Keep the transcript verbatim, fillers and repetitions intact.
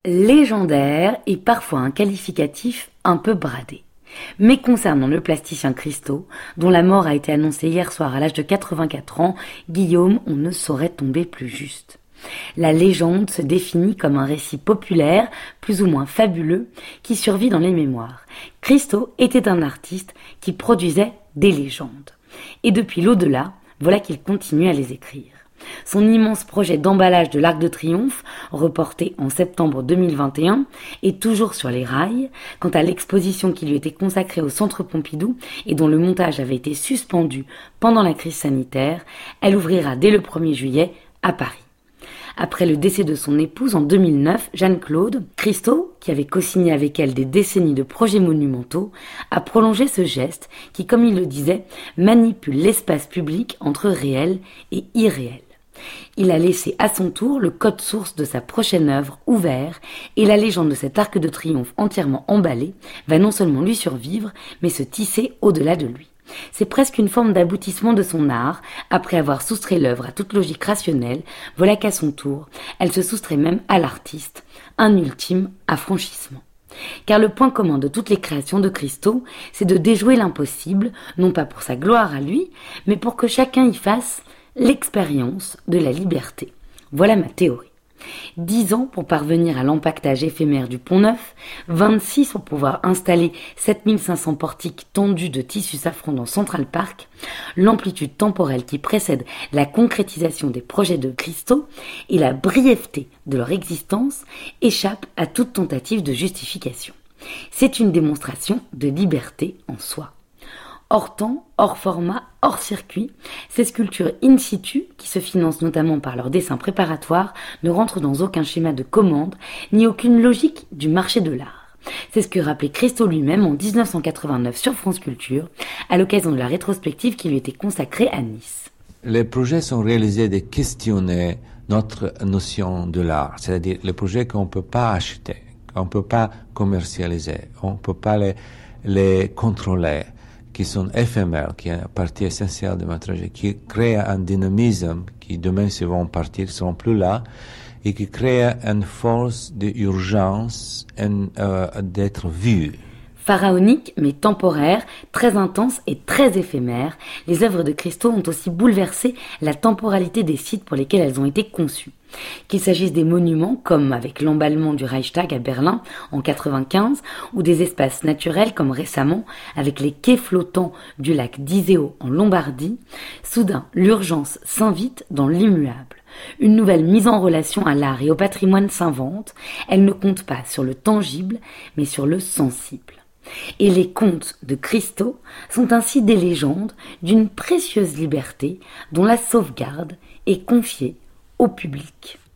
Légendaire est parfois un qualificatif un peu bradé. Mais concernant le plasticien Christo, dont la mort a été annoncée hier soir à l'âge de quatre-vingt-quatre ans, Guillaume, on ne saurait tomber plus juste. La légende se définit comme un récit populaire, plus ou moins fabuleux, qui survit dans les mémoires. Christo était un artiste qui produisait des légendes. Et depuis l'au-delà, voilà qu'il continue à les écrire. Son immense projet d'emballage de l'Arc de Triomphe, reporté en septembre deux mille vingt et un, est toujours sur les rails. Quant à l'exposition qui lui était consacrée au Centre Pompidou et dont le montage avait été suspendu pendant la crise sanitaire, elle ouvrira dès le premier juillet à Paris. Après le décès de son épouse en deux mille neuf, Jeanne-Claude, Christo, qui avait co-signé avec elle des décennies de projets monumentaux, a prolongé ce geste qui, comme il le disait, manipule l'espace public entre réel et irréel. Il a laissé à son tour le code source de sa prochaine œuvre ouvert et la légende de cet arc de triomphe entièrement emballé va non seulement lui survivre, mais se tisser au-delà de lui. C'est presque une forme d'aboutissement de son art. Après avoir soustrait l'œuvre à toute logique rationnelle, voilà qu'à son tour, elle se soustrait même à l'artiste, un ultime affranchissement. Car le point commun de toutes les créations de Christo, c'est de déjouer l'impossible, non pas pour sa gloire à lui, mais pour que chacun y fasse l'expérience de la liberté. Voilà ma théorie. Dix ans pour parvenir à l'empaquetage éphémère du Pont-Neuf, vingt-six pour pouvoir installer sept mille cinq cents portiques tendus de tissu safran dans Central Park, l'amplitude temporelle qui précède la concrétisation des projets de Christo et la brièveté de leur existence échappent à toute tentative de justification. C'est une démonstration de liberté en soi. Hors temps, hors format, hors circuit, ces sculptures in situ, qui se financent notamment par leurs dessins préparatoires, ne rentrent dans aucun schéma de commande, ni aucune logique du marché de l'art. C'est ce que rappelait Christo lui-même en dix-neuf cent quatre-vingt-neuf sur France Culture, à l'occasion de la rétrospective qui lui était consacrée à Nice. Les projets sont réalisés de questionner notre notion de l'art, c'est-à-dire les projets qu'on ne peut pas acheter, qu'on ne peut pas commercialiser, on ne peut pas les, les contrôler, qui sont éphémères, qui est une partie essentielle de mon trajet, qui créent un dynamisme qui demain, s'ils vont partir, ne seront plus là, et qui crée une force d'urgence euh, d'être vue. Pharaonique mais temporaire, très intense et très éphémère, les œuvres de Christo ont aussi bouleversé la temporalité des sites pour lesquels elles ont été conçues. Qu'il s'agisse des monuments, comme avec l'emballement du Reichstag à Berlin en quatre-vingt-quinze, ou des espaces naturels, comme récemment avec les quais flottants du lac d'Iseo en Lombardie, soudain l'urgence s'invite dans l'immuable. Une nouvelle mise en relation à l'art et au patrimoine s'invente, elle ne compte pas sur le tangible, mais sur le sensible. Et les contes de Christo sont ainsi des légendes d'une précieuse liberté dont la sauvegarde est confiée au public.